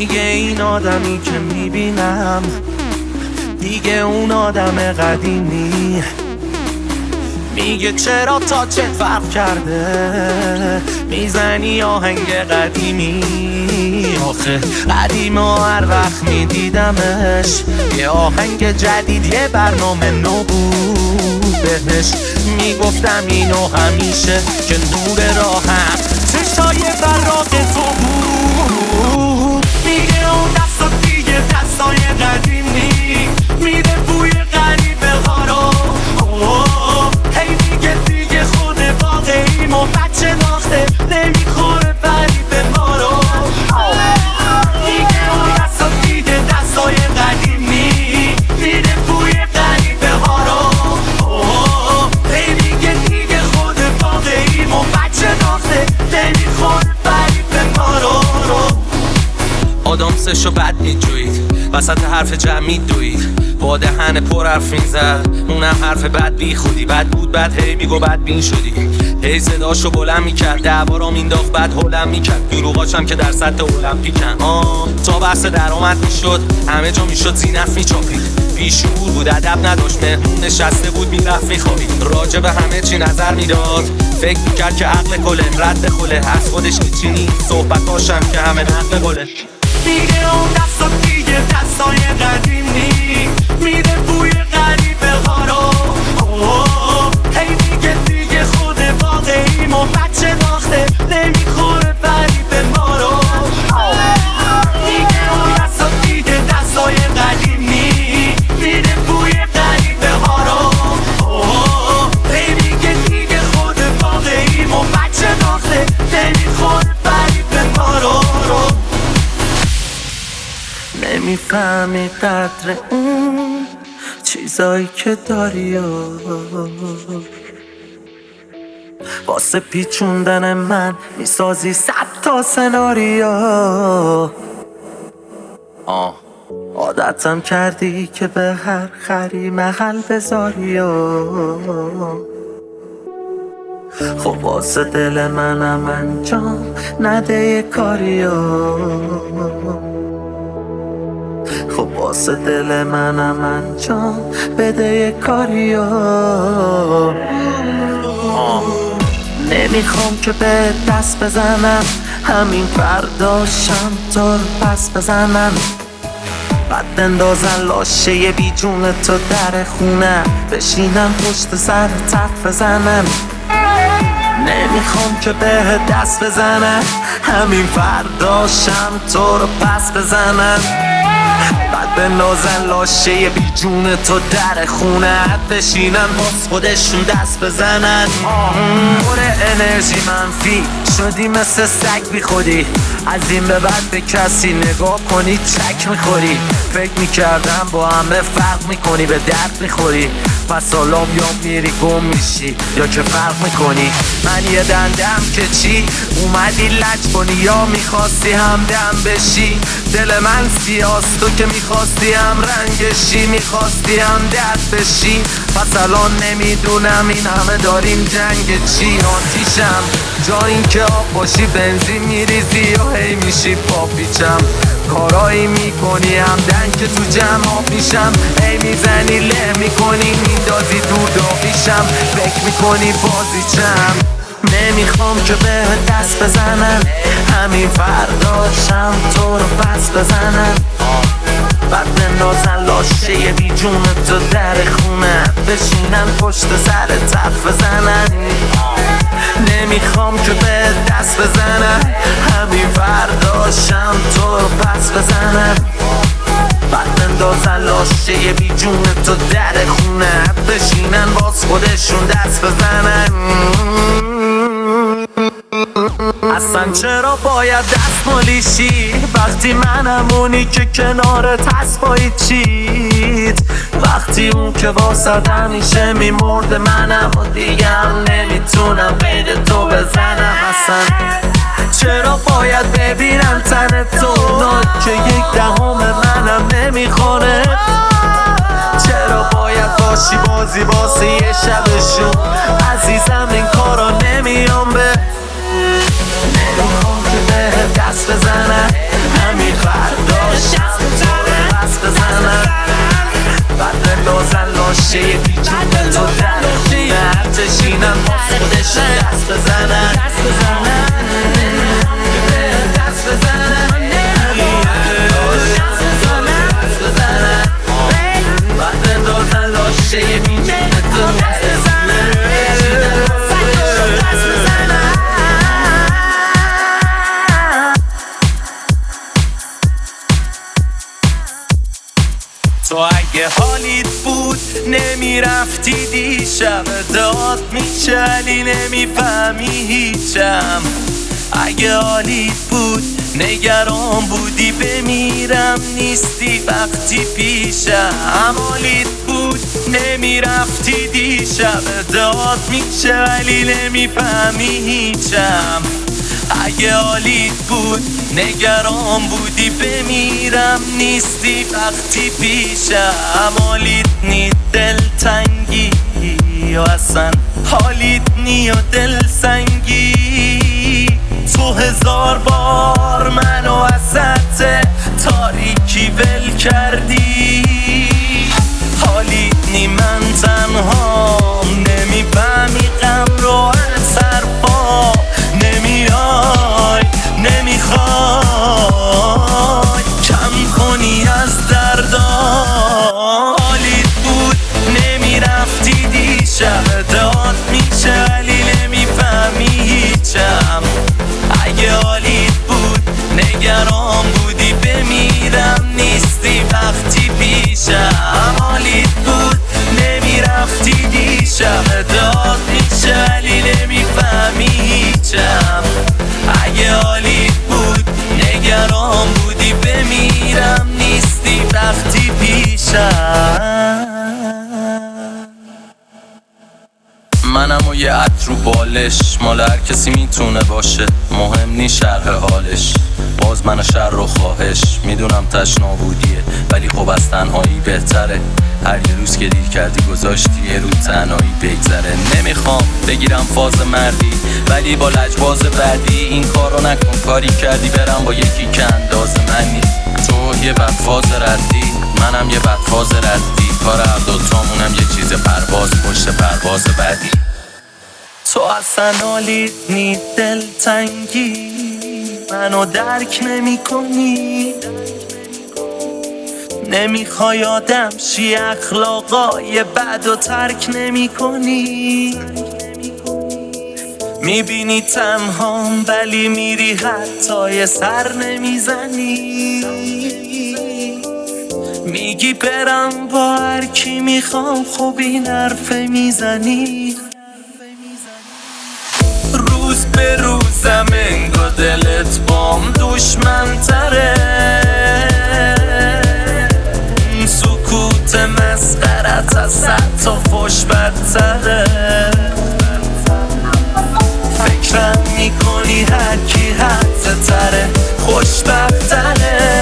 میگه این آدمی که میبینم دیگه اون آدم قدیمی. میگه چرا تا چه فرق کرده میزنی آهنگ قدیمی. آخه قدیم و هر وقت میدیدمش یه آهنگ جدید یه برنامه نو بود بهش. میگفتم اینو همیشه که نور راهم چشای براق تو بود. میگه اون دستا دیگه دستای قدیمی میده بوی غریبه ها رو. هی میگه دیگه خود واقعیم و بچه ناخته نمیخوره فریب ما رو. میگه اون دستا دیگه دستای قدیمی میده بوی غریبه ها رو. هی میگه دیگه خود واقعیم و بچه ناخته نمیخوره فریب ما رو. آدم سشو بد میجوید وسط حرف جمعی دوید با دهن پر حرف میزد اونم حرف بد بی خودی. بد بود بد هی میگو بد بین شدی. هی صداشو بلند میکرد دعوارا مینداخت بد هولم میکرد. دروغاشم که در سطح المپیکن. تا بحث درآمد میشد همه جا میشد زینف میچاپید. بیشعور بود ادب نداشت مهمون نشسته بود میرفت میخوابید. راجع به همه چی نظر میداد فکر میکرد که عقل کله رد خله از خودش هیچی نیست. صحبتاشم که همه نقل قله. میگه اون دستا دیگه دستای قدیمی میده بوی غریبه ها رو. هی میگه دیگه خود واقعیم و بچه ناخته نمیخوره فریب ما رو. میگه اون دستا دیگه دستای قدیمی میده بوی غریبه ها رو. هی میگه دیگه خود واقعیم و بچه ناخته نمیخوره فریب ما رو. نمیفهمی قدر اون چیزایی که داری واسه پیچوندن من میسازی 100 تا سناریو. عادتم کردی که به هر خری محل بذاری. خب واسه دل منم انجام نده یه کاریو. خب واسه دل منم انجام بده یه کاریو. نمیخوام که به دست بزنم همین فرداشم تو رو پس بزنم. بعد بندازن لاشه یه بی جون تو در خونه بشینم پشت سر تخت بزنم. نمیخوام که به دست بزنم همین فرداشم تو رو پس بزنم. بعد بندازن لاشه بی جون تو در خونه بشینن باز خودشون دست بزنن. پر انرژی منفی شدی مثل سگ بی خودی. از این به بعد به کسی نگاه کنی چک میخوری. فکر میکردم با همه فرق میکنی به درد میخوری. پس حالا یا میری گم میشی یا که فرق میکنی. من یه دندم که چی اومدی لج کنی یا میخواستی همدم بشی. دل من سیاست تو که میخواستی هم رنگشی میخواستی هم درد بشی. پس الان نمیدونم این همه داریم جنگ چی. آتیشم جا این که آب باشی بنزین میریزی یا هی میشی پاپیچم. کارایی میکنی همدن که تو جمع میشم. هی میزنی له میکنی میندازی دور داغیشم. فکر میکنی بازیچم. نمیخوام که به دست بزنم همین فرداشم تو رو پس بزنم. بعد بندازن لاشه یه بی جون تو در خونه بشینن پشت سر تخت بزنن. نمیخوام که به دست بزنم همین فرداشم تو رو پس بزنم. بعد بندازن لاشه یه بی جون تو در خونه بشینن باز خودشون دست بزنن. اصلا چرا باید دستمالی شی وقتی منم اونی که کنارت هست با چیت. وقتی اون که واسه همیشه میمرده منم و دیگه هم نمیتونم غیر تو بزنم. اصلا چرا باید ببینم تن تو اونا که 1/10 منم نمیخوره. چرا باید باشی بازی واسه یه شبشون عزیزم این کارا نمیام به. نمیخوام که به دست بزنم همین فرد داشتم تو رو پس بزنم بعد نازن لاشه بیجون تو در خونه تشینم باز خودشون دست بزنن دست بزنن بعد نازن لاشه بیجون تو دست بزنن تو اگه حالیت بود نمیرفتی دیشب داد میچلی نمیفهمی هیچم اگه حالیت بود نگران بودی بمیرم نیستی وقتی پیشم حالیت بود نمیرفتی دیشب داد میچلی نمیفهمی هیچم اگه حالیت بود نگران بودی بمیرم نیستی وقتی پیشم حالیت نی دلتنگی یا اصلا حالیت نی و دلسنگی تو 1000 بار منو وسط تاریکی ول کردی حالیت نی من تنهام نمیفهمی غم رو از حرفا نمیای نمیخوای کم کنی از دردا حالیت بود نمیرفتی دیشب داد میشه ولی نمیفهمی هیچم اگه حالیت بود نگران بودی بمیرم نیستی وقتی پیشم حالیت بود نمیرفتی دیشب داد میشه ولی نمیفهمی هیچم اگه حالیت بود نگران بودی بمیرم نیستی وقتی پیشم منم و یه عطر و بالش مال هر کسی میتونه باشه مهم نی شرح حالش باز من شر و خواهش میدونم تشنا بودیه ولی خب از تنهایی بهتره هر یه روز که دیر کردی گذاشتی یه رو تنهایی بگذره نمیخوام بگیرم فاز مردی ولی با لجباز بعدی این کارو نکن کاری کردی برم با یکی که انداز منی تو یه بدفاز ردی منم یه بدفاز ردی کار هر دوتامونم یه چیز پرواز پشت پرواز بعدی تو اصلا حالیت نی دلتنگی منو درک نمی کنی نمیخوای آدم شی اخلاقای بد و ترک نمی کنی میبینی تنهام ولی میری حتی یه سر نمیزنی میگی برم با هر کی میخوام خب این حرف میزنی روز به روزم انگار دلت بام دشمن تره سکوت مسخرت از حتی خوش بدتره فکرم میکنی هر کی حد تره خوشبختره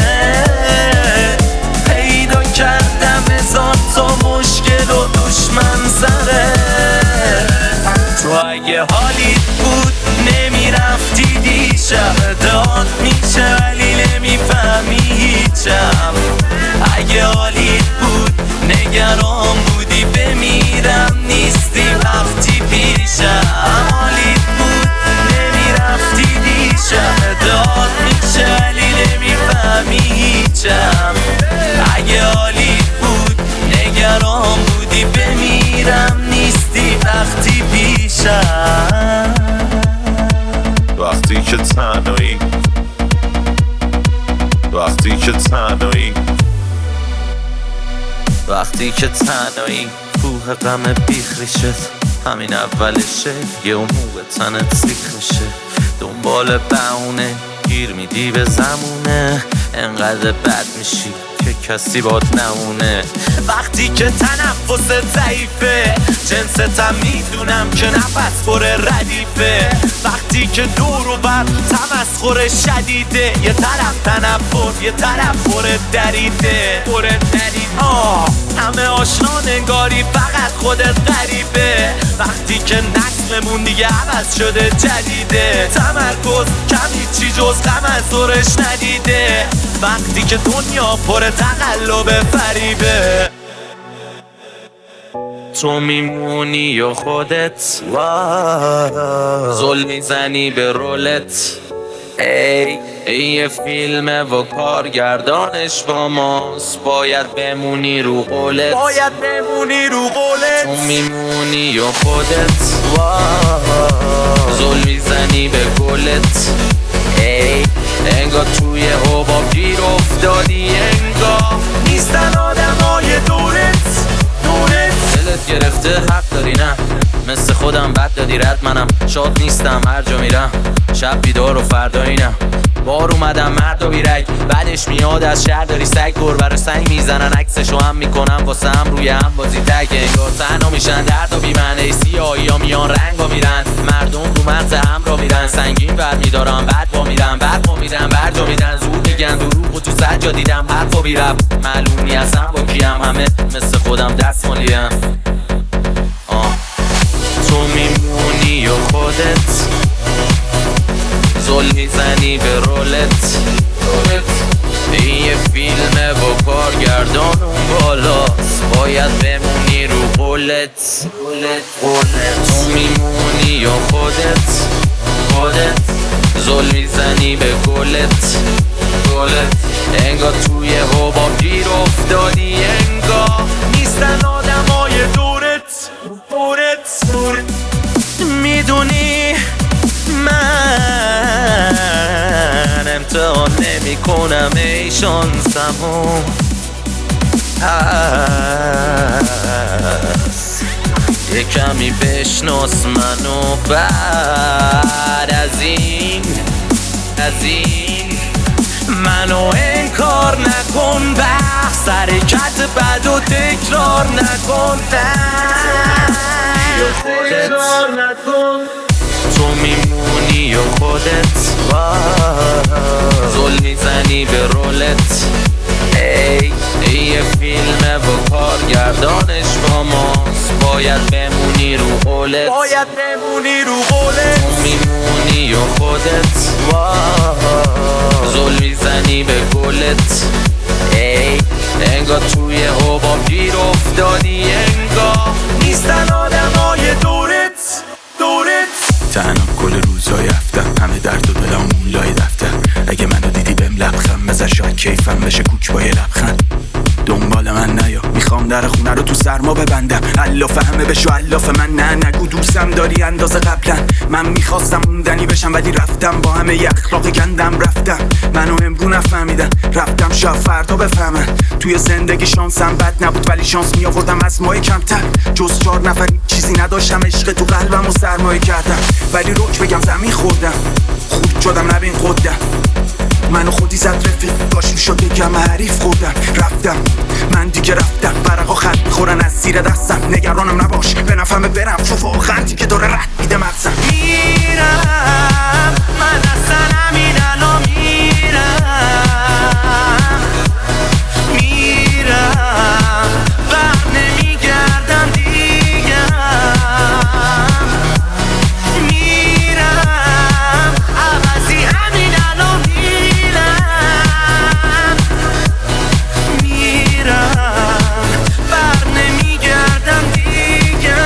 پیدا کردم هزار تا مشکل و دشمن سره تو اگه حالیت بود نمیرفتی دیشب داد میشه ولی نمیفهمی هیچم اگه حالیت بود نگران بودی بمیرم نیستی وقتی پیشم حالیت بود نمیرفتی دیشب داد میشه ولی نمیفهمی هیچم اگه حالیت بود نگران بودی بمیرم نیستی وقتی پیشم وقتی که تنهایی وقتی که تنهایی وقتی که تنهایی کوه غم بیخریشت همین اولشه یه موقع تنت سیخ میشه دنبال بهونه گیر میدی به زمونه انقدر بد میشی که کسی باد نمونه وقتی که تنفست ضعیفه جنستم میدونم که نفس پر ردیفه وقتی که دور و بر تمسخر شدیده یه طرف تنفر یه طرف پر دریده همه آشنا نگاری فقط خودت غریبه. وقتی که نسلمون دیگه عوض شده جدیده، تمرکز کمی چی جز غم از دورش ندیده. وقتی که دنیا پر تقلب فریبه، تو میمونی یا خودت زل میزنی به رولت. ای یه فیلمه و کارگردانش با ماست، باید بمونی رو قولت. تو میمونی یا خودت زل میزنی به گلت. انگار توی حباب گیر افتادی، انگار نیستن آدمای دورت. دلت گرفته حق داری، نه مثل خودم بد دادی رد. منم شاد نیستم هر جا میرم، شب بیدار و فردا اینم. بار اومدم مرد و بیرک، بعدش میاد از شهر داری سگ. گربه رو سنگ میزنن عکسشو هم میکنم واسه هم روی هم بازی تک. انگار تنها میشن درد و بیمعنی، سیاهی ها میان رنگ ها میرن. مردم رو مغز هم را میرن، سنگین بر میدارم بعد با میرن. برق میدن برجا میدن، زود میگن دروغ و تو سجا دیدم حرفا بیرب. معلومی هستم با کیم، همه مثل خودم دست مالیم. تو میمونی یا خودت زل میزنی به رولت. این یه فیلمه با کارگردان اون بالاست، باید بمونی رو قولت. تو میمونی یا خودت زل میزنی به گلت. انگار توی حباب گیر افتادی، انگار نیستن آدمای دورت. میدونی من امتحان نمی کنم ای شانسمو، یه کمی بشناس منو. بعد از این منو انکار نکن، بحث حرکت بد و تکرار نکن. تو میمونی یا خودت زل میزنی به رولت. ای یه فیلمه و کارگردانش با ماست، باید بمونی رو قولت. تو میمونی یا خودت زل میزنی به گلت. انگار توی حباب گیر افتادی، انگار نیستن آدمای دورت. تنها کل روزای هفتم، همه درد و دلم اون لای دفتر. اگه منو دیدی بهم لبخند بزن، شاید کیفم بشه کوک با یه لبخند. دنبال من نیا، میخوام در خونه رو تو سرما ببندم. الاف همه بشو الاف من، نه نگو دوستم داری اندازه قبلا. من میخواستم موندنی بشم ولی رفتم، با همه ی اخلاق گندم رفتم. منو امرو نفهمیدن، رفتم شاید فردا بفهمن. توی زندگی شانسم بد نبود ولی شانس میآوردم از ماه کمتر. جز 4 نفر چیزی نداشتم، عشق تو قلبم و سرمایه کردم. ولی روک بگم زمین خوردم، خورد شدم نبین قدم. منو خودی زد رفیق، داشت میشد بگم حریف خوردم. رفتم من دیگه رفتم، برقا خط میخورن از زیر دستم. نگرانم نباش به نفهمه برم، چون واقعا دیگه داره رد میده مغزم. میرم من اصلا همین الان میرم بر نمیگردم دیگه. میرم عوضی همین الان میرم بر نمیگردم دیگه.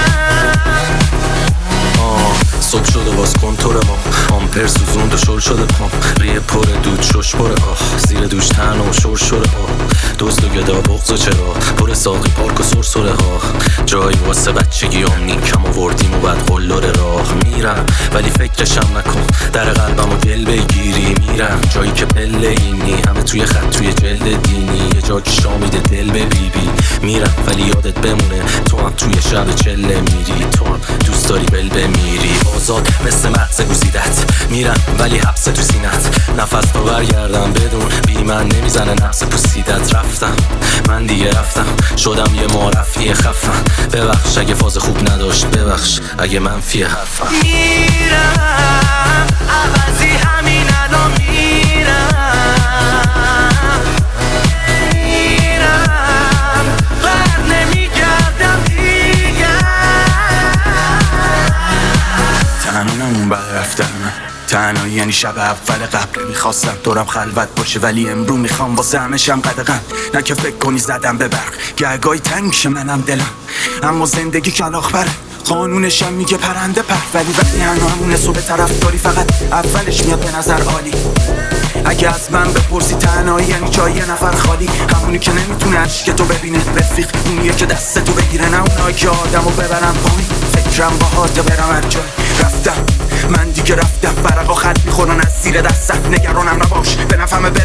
صبح شده باز کنتور ما، آمپر سوزوند و شل شده پام. ریه پر دود شش پره زیر دوش تن و شور شده دوست و گدا بغض و چرا پر ساقی پارک و سرسره ها. جایی واسه بچگی هم کم آوردیم و بعد قلور راه. میرم ولی فکرشم نکن، در قلبم و دل بگیری. میرم جایی که پله اینی، همه توی خط توی جلد دینی. یه جا که شامیده دل به بیبی. میرم ولی یادت بمونه تو هم توی شب چله میری. تو هم دوست داری بل بمیری، آزاد مثل مغز گزیدت. میرم ولی حبس تو سینت، نفس تو برگردم بدون بی من نمیزنه نفس پوسیدت. رفتم من دیگه رفتم، شدم یه معرفی خفن. ببخش اگه فاز خوب نداشت، ببخش اگه منفی حرفم. میرم عوضی همین الان میرم تنهایی یعنی شب اول قبل میخواستم دورم خلوت باشه ولی امرو میخوام واسه همشم قدغن. نه که فکر کنی زدم به برق گهگاهی تنگ میشه منم دلم، اما زندگی کلاغ بره قانونشم میگه پرنده پر. ولی وقتی همونه صبح طرف داری فقط اولش میاد به نظر عالی. اگه از من بپرسی تنهایی یعنی جای یه نفر خالی، همونی که نمیتونه عشق تو ببینه رفیق، اونیه که دست تو بگیره، نه اونایی که آدمو ببرن پایین. فکرم باهات برم هر جای رفتم، من دیگه رفتم. برقا خط میخورن از زیر دستم، نگرانم نباش به نفهمه